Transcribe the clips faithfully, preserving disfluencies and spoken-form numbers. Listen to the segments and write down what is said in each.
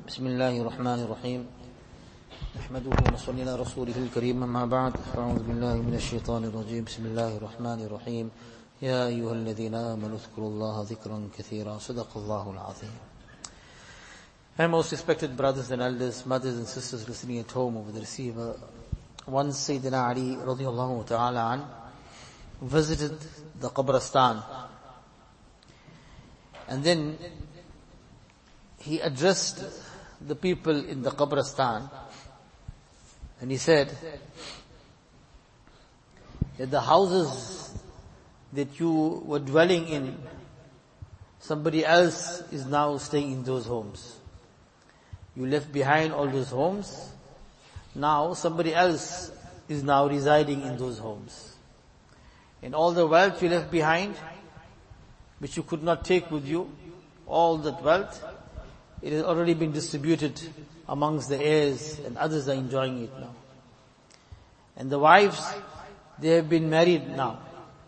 بسم الله الرحمن الرحيم نحمده ونصلي على رسوله الكريم أما بعد أعوذ بالله من الشيطان الرجيم بسم الله الرحمن الرحيم يا أيها الذين آمنوا اذكروا الله ذكرا كثيرا صدق الله العظيم. My most respected brothers and elders, mothers and sisters listening at home over the receiver, once Sayyidina Ali radiallahu ta'ala an visited the Qabristan, and then he addressed the people in the Qabristan, and he said that the houses that you were dwelling in, somebody else is now staying in those homes. You left behind all those homes. Now somebody else is now residing in those homes. And all the wealth you left behind, which you could not take with you, all that wealth, it has already been distributed amongst the heirs, and others are enjoying it now. And the wives, they have been married now.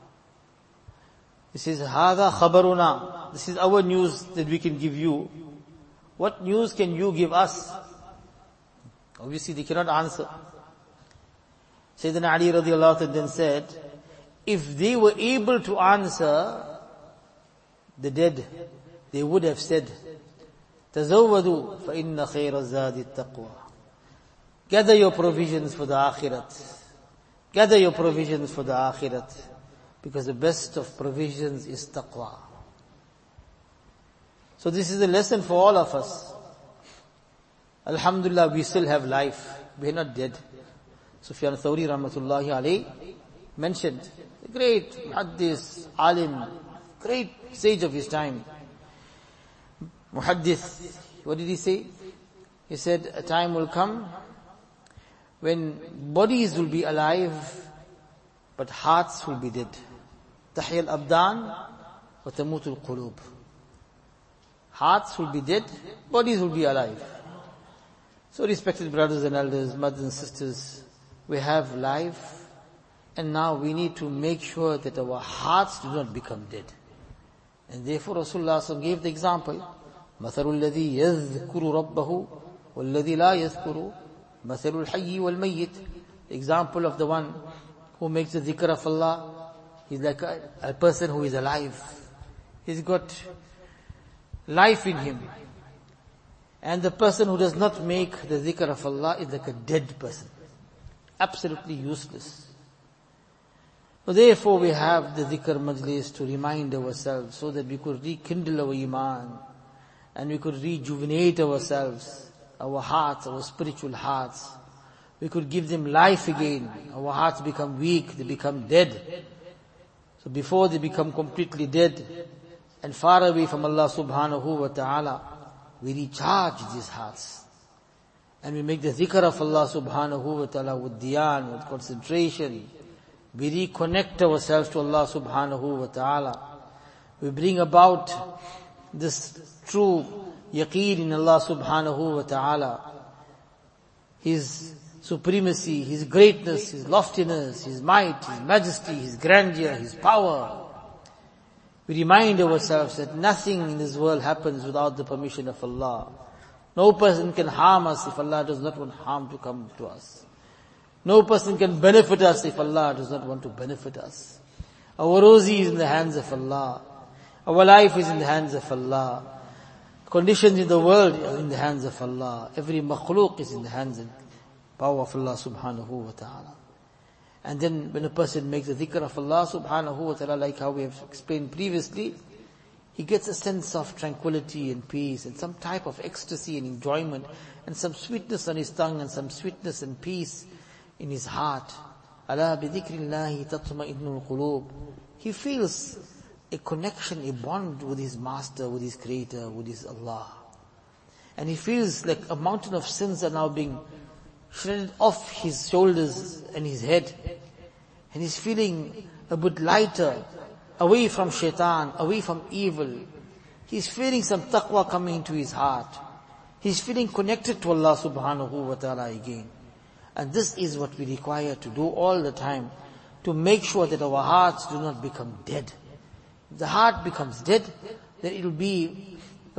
This is هَذَا خَبَرُنَا. This is our news that we can give you. What news can you give us? Obviously they cannot answer. Sayyidina Ali radiallahu anhu then said, if they were able to answer the dead, they would have said, تَزَوَّدُوا فَإِنَّ خَيْرَ الزَّادِ التَّقْوَى. Gather your provisions for the akhirat. Gather your provisions for the akhirat. Because the best of provisions is taqwa. So this is a lesson for all of us. Alhamdulillah, we still have life. We are not dead. Sufyan Thawri rahmatullahi alayhi mentioned, a great muhaddis, alim, great sage of his time. Muhaddith, what did he say? He said, a time will come when bodies will be alive, but hearts will be dead. Tahya al-abdan wa tamutu al-qulub. Hearts will be dead, bodies will be alive. So respected brothers and elders, mothers and sisters, we have life, and now we need to make sure that our hearts do not become dead. And therefore Rasulullah gave the example, مثل الذي يذكر ربه والذي لا يذكر مثل الحي والميت. The example of the one who makes the dhikr of Allah, he's like a, a person who is alive. He's got life in him. And the person who does not make the dhikr of Allah is like a dead person. Absolutely useless. So therefore we have the dhikr majlis to remind ourselves so that we could rekindle our iman and we could rejuvenate ourselves, our hearts, our spiritual hearts. We could give them life again. Our hearts become weak, they become dead. So before they become completely dead and far away from Allah subhanahu wa ta'ala, we recharge these hearts. And we make the dhikr of Allah subhanahu wa ta'ala with dhyan, with concentration. We reconnect ourselves to Allah subhanahu wa ta'ala. We bring about this true yaqeen in Allah subhanahu wa ta'ala. His supremacy, His greatness, His loftiness, His might, His majesty, His grandeur, His power. We remind ourselves that nothing in this world happens without the permission of Allah. No person can harm us if Allah does not want harm to come to us. No person can benefit us if Allah does not want to benefit us. Our rozi is in the hands of Allah. Our life is in the hands of Allah. Conditions in the world are in the hands of Allah. Every makhluk is in the hands and power of Allah subhanahu wa ta'ala. And then when a person makes the dhikr of Allah subhanahu wa ta'ala, like how we have explained previously, he gets a sense of tranquility and peace and some type of ecstasy and enjoyment and some sweetness on his tongue and some sweetness and peace in his heart. Ala bi dhikrillahi tatma'innul qulub. He feels a connection, a bond with his master, with his creator, with his Allah. And he feels like a mountain of sins are now being shredded off his shoulders and his head. And he's feeling a bit lighter, away from shaitan, away from evil. He's feeling some taqwa coming into his heart. He's feeling connected to Allah subhanahu wa ta'ala again. And this is what we require to do all the time, to make sure that our hearts do not become dead. If the heart becomes dead, then it will be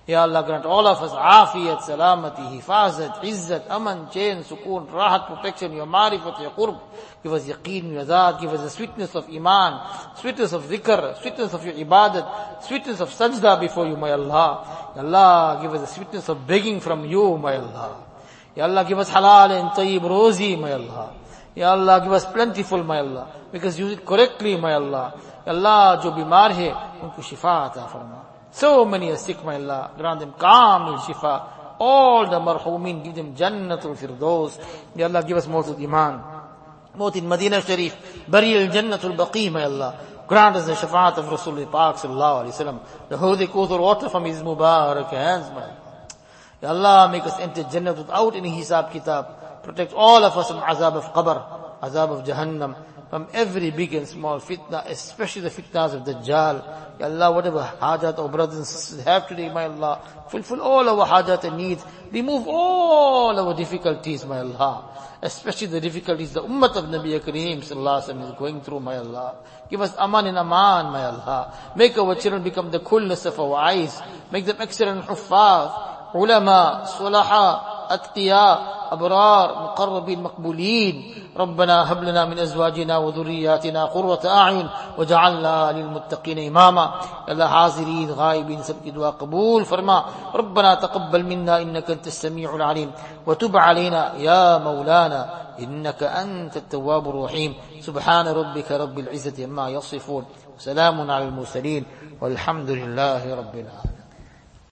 Ya Allah, grant all of us afiyat, salamati, hifazat, izzat, aman, chain, sukoon, rahat, protection, your marifat, your qurb. Give us yaqeen, your zat, give us the sweetness of iman, sweetness of dhikr, sweetness of your ibadat, sweetness of sajda before you, my Allah. Ya Allah, give us the sweetness of begging from you, my Allah. Ya Allah, give us halal and tayyib rozi, my Allah. Ya Allah, give us plentiful, my Allah. Because use it correctly, my Allah. Ya Allah, jo bimar hai, unko shifa ata farma. So many are sick, my Allah. Grant them calm shifa. All the marhumin, give them Jannatul Firdaus. Ya Allah, give us more to iman. More in Madinah Sharif. Burial Jannatul Baqi, my Allah. Grant us the shafaat of Rasulullah Pak sallallahu alayhi wa sallam. The holy Kauthar water from his Mubarak hands, my Allah. Ya Allah, make us enter Jannah without any hisab kitab. Protect all of us from azab of qabr, azab of Jahannam, from every big and small fitna, especially the fitnas of Dajjal. Ya Allah, whatever hajat our brothers and sisters have today, my Allah, fulfill all our hajat and needs. Remove all our difficulties, my Allah. Especially the difficulties the ummah of Nabi Kareem sallallahu alaihi wasallam is going through, my Allah. Give us aman and aman, my Allah. Make our children become the coolness of our eyes. Make them excellent huffaz, ulama, sulaha, atqiya, أبرار مقربين مقبولين. ربنا هب لنا من أزواجنا وذرياتنا قرة أعين وجعلنا للمتقين إماما. الله حاضرين غائبين सबकी दुआ कबूल फरमा. ربنا تقبل منا إنك أنت السميع العليم وتب علينا يا مولانا إنك أنت التواب الرحيم. سبحان ربك رب العزة عما يصفون وسلام على المرسلين والحمد لله رب العالمين.